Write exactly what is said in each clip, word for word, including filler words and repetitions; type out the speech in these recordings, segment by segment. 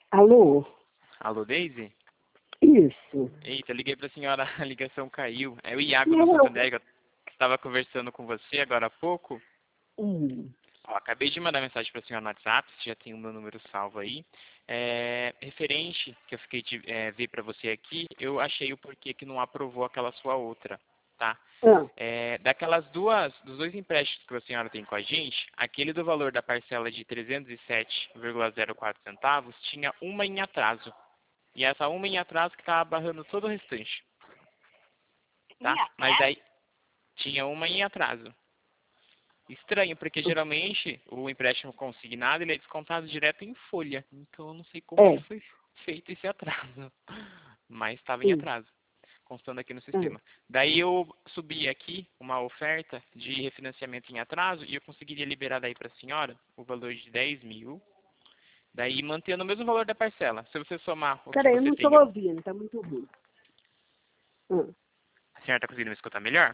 Alô? Alô, Deise? Isso. Eita, liguei pra senhora, a ligação caiu. É o Iago do Não. Santander, que estava conversando com você agora há pouco. Hum. Ó, acabei de mandar mensagem pra senhora no WhatsApp, você já tem o meu número salvo aí. É, referente, que eu fiquei de é, ver pra você aqui, eu achei o porquê que não aprovou aquela sua outra, tá? Ah, É, daquelas duas, dos dois empréstimos que a senhora tem com a gente, aquele do valor da parcela de trezentos e sete vírgula zero quatro centavos tinha uma em atraso. E essa uma em atraso que estava barrando todo o restante, tá? Mas aí tinha uma em atraso. Estranho, porque geralmente o empréstimo consignado ele é descontado direto em folha. Então eu não sei como que é. foi feito esse atraso. Mas estava em Hum. atraso, constando aqui no Hum. sistema. Daí eu subi aqui uma oferta de refinanciamento em atraso e eu conseguiria liberar daí para a senhora o valor de dez mil. Daí mantendo o mesmo valor da parcela. Se você somar o que Peraí, eu você não estou tem... ouvindo, tá muito ruim. Hum. A senhora está conseguindo me escutar melhor?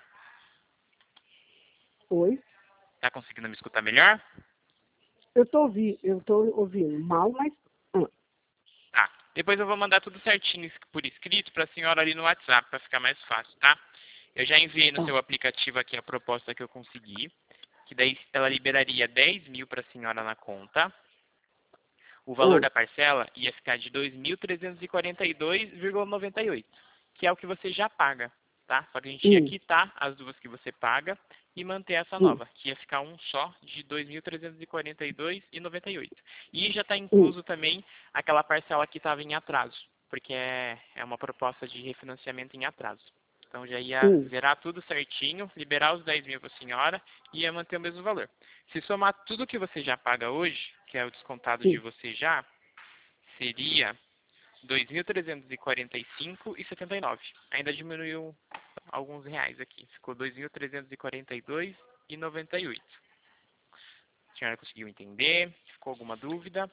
Oi? Tá conseguindo me escutar melhor? Eu tô ouvindo, eu tô ouvindo mal, mas. Hum. Tá. Depois eu vou mandar tudo certinho es- por escrito pra senhora ali no WhatsApp, pra ficar mais fácil, tá? Eu já enviei no Tá. seu aplicativo aqui a proposta que eu consegui, que daí ela liberaria dez mil pra senhora na conta. O valor Hum. da parcela ia ficar de dois mil trezentos e quarenta e dois vírgula noventa e oito, que é o que você já paga, tá? Só que a gente ia Hum. quitar as duas que você paga e manter essa Hum. nova, que ia ficar um só de dois mil trezentos e quarenta e dois vírgula noventa e oito. E já está Hum. incluso também aquela parcela que estava em atraso, porque é, é uma proposta de refinanciamento em atraso. Então já ia Hum. zerar tudo certinho, liberar os dez mil para a senhora e ia manter o mesmo valor. Se somar tudo que você já paga hoje, que é o descontado de Hum. você já, seria dois mil trezentos e quarenta e cinco vírgula setenta e nove. Ainda diminuiu alguns reais aqui. Ficou dois mil trezentos e quarenta e dois vírgula noventa e oito. A senhora conseguiu entender? Ficou alguma dúvida?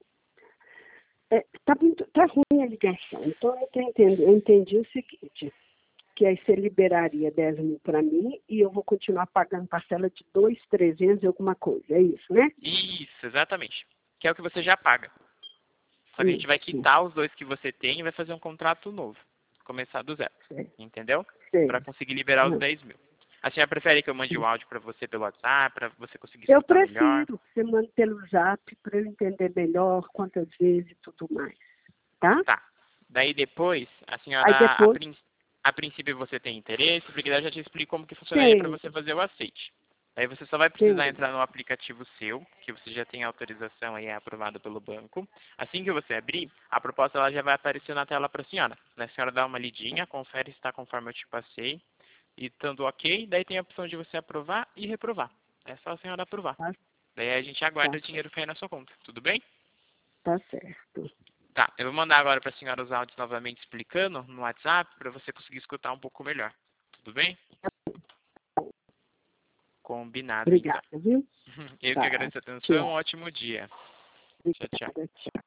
É, tá, muito, tá ruim a ligação. Então eu, tô entendendo, eu entendi o seguinte, que aí você liberaria dez mil para mim e eu vou continuar pagando parcela de dois mil e trezentos e alguma coisa. É isso, né? Isso, exatamente. Que é o que você já paga. Só que a gente vai Isso. quitar os dois que você tem e vai fazer um contrato novo. Começar do zero. Sei. Entendeu? Para Sei. conseguir liberar os Hum. dez mil. A senhora prefere que eu mande o áudio para você pelo WhatsApp, para você conseguir Eu escutar melhor? prefiro que você mande pelo zap para eu entender melhor quantas vezes e tudo mais. Tá? Tá. Daí depois, a Aí senhora, a, depois, prin- a princípio você tem interesse, porque daí eu já te explico como que funcionaria para tem, você fazer o aceite. Aí você só vai precisar tem. entrar no aplicativo seu, que você já tem autorização aí, é aprovada pelo banco. Assim que você abrir, a proposta ela já vai aparecer na tela para a senhora. A senhora dá uma lidinha, confere se está conforme eu te passei. E estando ok, daí tem a opção de você aprovar e reprovar. É só a senhora aprovar. Tá, Daí a gente tá, aguarda o dinheiro cair na sua conta. Tudo bem? tá certo. Tá, eu vou mandar agora para a senhora os áudios novamente explicando no WhatsApp para você conseguir escutar um pouco melhor. Tudo bem? Combinado, então. Obrigada, viu? Eu que Tá, agradeço a atenção. Um tchau. ótimo dia. Tchau, tchau. Obrigada, tchau.